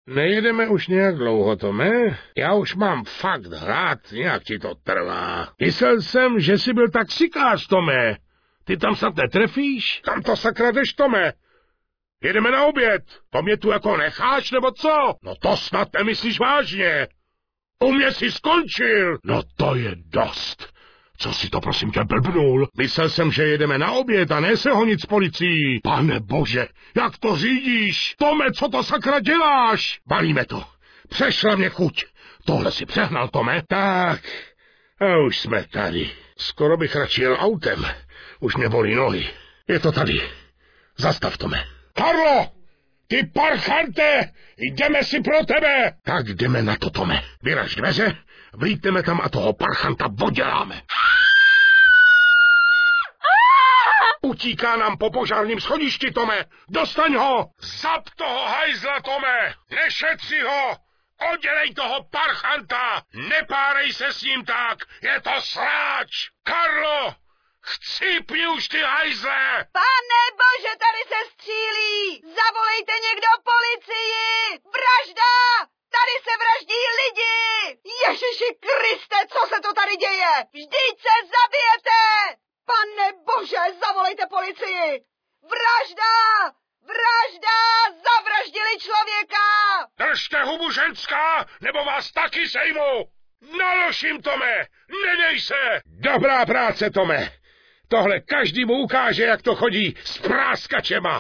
Nejedeme už nějak dlouho, Tome? Já už mám fakt hlad, nějak ti to trvá. Myslel jsem, že jsi byl taxikář, Tome. Ty tam snad netrefíš? Kam to sakra jdeš, Tome? Jedeme na oběd. To mě tu jako necháš, nebo co? No to snad nemyslíš vážně. U mě jsi skončil. No to je dost. Co si to prosím tě blbnul? Myslel jsem, že jedeme na oběd a ne se honit s policií. Pane bože, jak to řídíš? Tome, co to sakra děláš? Balíme to. Přešla mě chuť. Tohle si přehnal, Tome. Tak, a už jsme tady. Skoro bych radši jel autem. Už mě bolí nohy. Je to tady. Zastav, Tome. Karlo! Ty parchante! Jdeme si pro tebe! Tak jdeme na to, Tome. Vyraž dveře, vlítneme tam a toho parchanta odděláme. Utíká nám po požárním schodišti, Tome. Dostaň ho! Zap toho hajzla, Tome! Nešetři ho! Oddělej toho parchanta! Nepárej se s ním tak! Je to sráč! Karlo! Chcípni už ty hajzle! Pane bože, tady se střílí! Zavolejte někdo policii! Vražda! Tady se vraždí lidi! Ježiši Kriste, co se to tady děje? Vždyť se zabijete! Pane bože, zavolejte policii! Vražda! Vražda! Zavraždili člověka! Držte hubu, ženská, nebo vás taky sejmu! Naložím, Tome! Nedej se! Dobrá práce, Tome! Tohle každému ukáže, jak to chodí s práskačema!